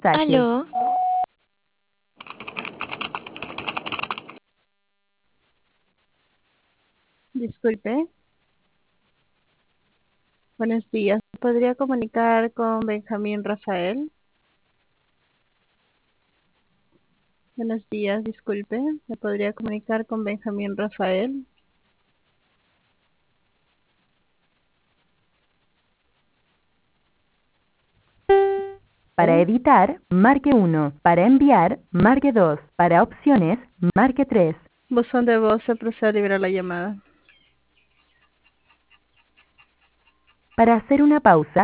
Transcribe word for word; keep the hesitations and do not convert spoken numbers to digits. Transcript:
mensaje. Aló, Disculpe, buenos días. ¿Podría comunicar con Benjamín Rafael? Buenos días, disculpe. ¿Me podría comunicar con Benjamín Rafael? Para ¿Eh? editar, marque uno. Para enviar, marque dos. Para opciones, marque tres. Buzón de voz, se procede a liberar la llamada. Para hacer una pausa,